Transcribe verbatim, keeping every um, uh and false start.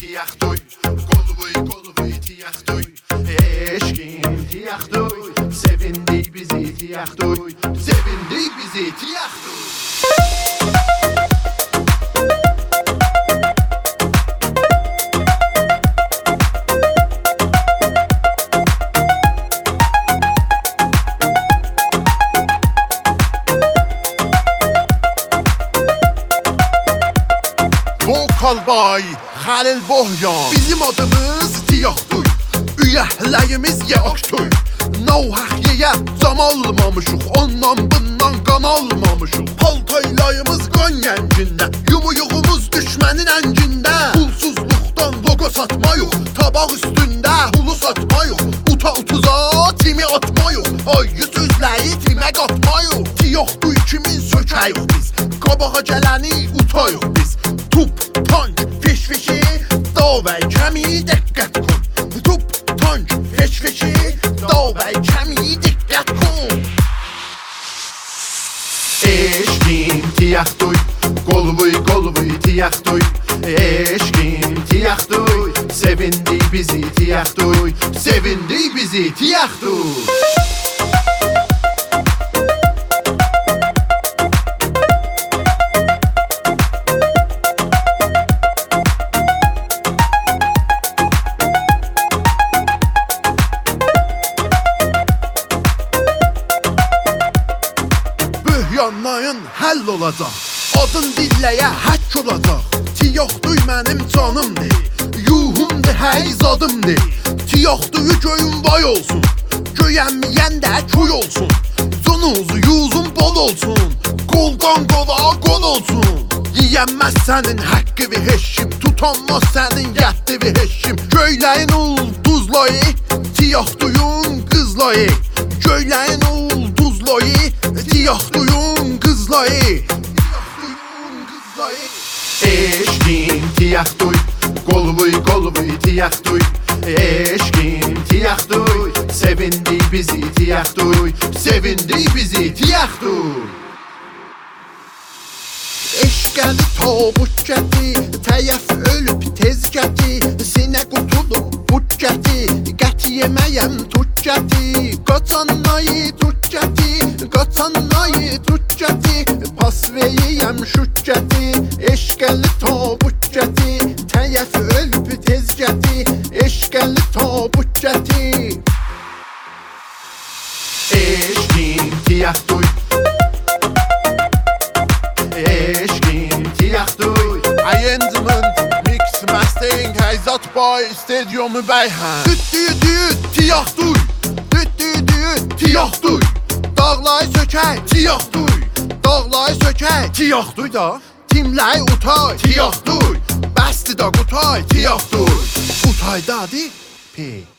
tiyaxtoy, qolvoy qolvoy tiyaxtoy. Eşkin tiyaxtoy, sevindik bizi tiyaxtoy, sevindik bizi tiyaxtoy. Kalbay, Halil Bohyan. Bizim adımız tiyaxtoy, üyəhləyimiz yağıştoy. Navhaq yeyə cam almamışıq, ondan bundan qan almamışıq. Paltaylayımız qan gəncində, yumuyuğumuz düşmənin əncində. Pulsuzluqdan logo satmayıq, tabaq üstündə hulu satmayıq. Uta utuza timi atmayıq, ayı sözləri timə qatmayıq. Tiyaxtoy kimin sökəyıq biz, qabağa gələni utayıq biz. Tup, tank, feşfeşi, davay kemi dikkat kun. Tup, tank, feşfeşi, davay kemi dikkat kun. Eşkin tiyaxtoy, qolvoy qolvoy tiyaxtoy. Eşkin tiyaxtoy, sevindik bizi tiyaxtoy, sevindik bizi tiyaxtoy. Yanlayın həll olacaq, adın dilləyə həkk olacaq. Tiyaxtoy mənim canımdır, yuhumdur həy zadımdır. Tiyaxtoyu göyün vay olsun, göyənməyən də köy olsun. Canuz yuzun bol olsun, qoldan qola qol olsun. Yiyənməz sənin həqqi və heşkim, tutanmaz sənin yətdi və heşkim. Göyləyin ulduzlayı, tiyaxtoyun qızlayı. Göyləyin ulduzlayı, tiyaxtoyun qızlayı. Eşkin tiyaxtoy, qolvoy qolvoy tiyaxtoy. Eşkin tiyaxtoy, sevindik bizi tiyaxtoy, sevindik bizi tiyaxtoy. Eşkəli tabut gəti, təyəf ölüb tez gəti. Sinə qutulub but gəti, qət yeməyəm tut gəti. Qaçanlayı tut gəti, qaçanlayı tut gəti. Pas veriyəm şut gəti, eşkəli tabut gəti. Təyəf ölüb tez gəti, eşkəli tabut gəti. Eşkin tiyaxtoy, eşkin tiyaxtoy. Arrangement, mix, mastering, Hayzat Boy, Stadiumu Bəyhan. Düt düt düt tiyaxtoy, düt düt düt tiyaxtoy. Dağlayı sökək tiyaxtoy, dağlayı sökək tiyaxtoy da. Timləyi utay tiyaxtoy, bəsdi da qutay tiyaxtoy. Utaydadır P.